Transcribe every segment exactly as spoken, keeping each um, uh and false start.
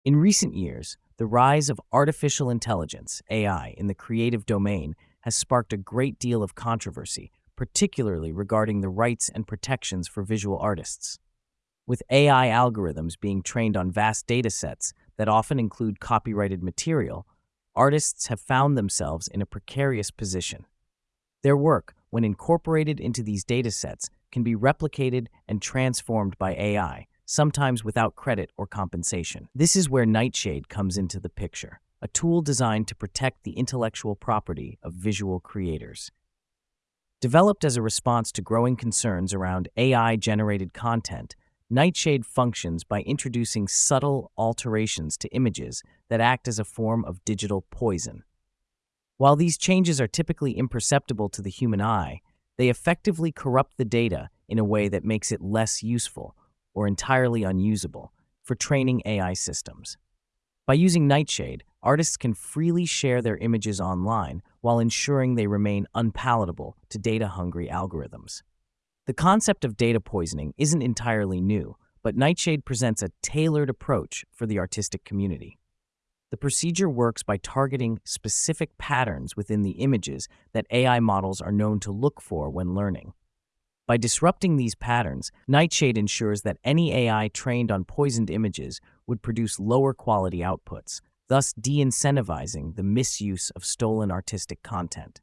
In recent years, the rise of artificial intelligence, A I, in the creative domain has sparked a great deal of controversy, particularly regarding the rights and protections for visual artists. With A I algorithms being trained on vast datasets that often include copyrighted material, artists have found themselves in a precarious position. Their work, when incorporated into these datasets, can be replicated and transformed by A I, sometimes without credit or compensation. This is where Nightshade comes into the picture, a tool designed to protect the intellectual property of visual creators. Developed as a response to growing concerns around A I-generated content, Nightshade functions by introducing subtle alterations to images that act as a form of digital poison. While these changes are typically imperceptible to the human eye, they effectively corrupt the data in a way that makes it less useful or entirely unusable for training A I systems. By using Nightshade, artists can freely share their images online while ensuring they remain unpalatable to data-hungry algorithms. The concept of data poisoning isn't entirely new, but Nightshade presents a tailored approach for the artistic community. The procedure works by targeting specific patterns within the images that A I models are known to look for when learning. By disrupting these patterns, Nightshade ensures that any A I trained on poisoned images would produce lower quality outputs, thus de-incentivizing the misuse of stolen artistic content.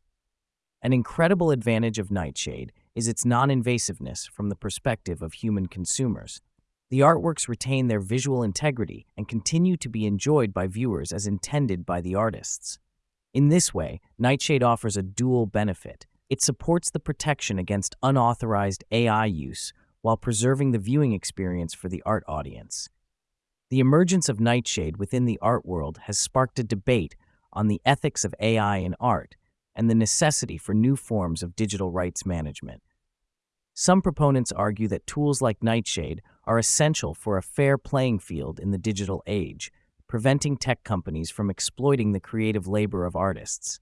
An incredible advantage of Nightshade is its non-invasiveness from the perspective of human consumers. The artworks retain their visual integrity and continue to be enjoyed by viewers as intended by the artists. In this way, Nightshade offers a dual benefit. It supports the protection against unauthorized A I use while preserving the viewing experience for the art audience. The emergence of Nightshade within the art world has sparked a debate on the ethics of A I in art and the necessity for new forms of digital rights management. Some proponents argue that tools like Nightshade are essential for a fair playing field in the digital age, preventing tech companies from exploiting the creative labor of artists.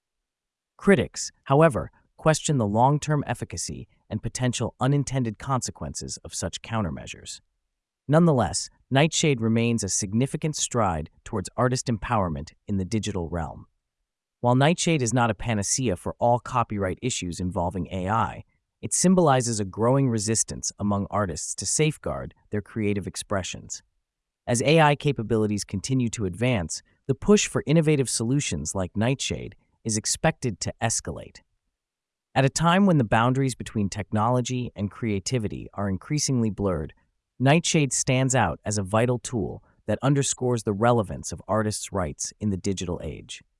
Critics, however, question the long-term efficacy and potential unintended consequences of such countermeasures. Nonetheless, Nightshade remains a significant stride towards artist empowerment in the digital realm. While Nightshade is not a panacea for all copyright issues involving A I, it symbolizes a growing resistance among artists to safeguard their creative expressions. As A I capabilities continue to advance, the push for innovative solutions like Nightshade is expected to escalate. At a time when the boundaries between technology and creativity are increasingly blurred, Nightshade stands out as a vital tool that underscores the relevance of artists' rights in the digital age.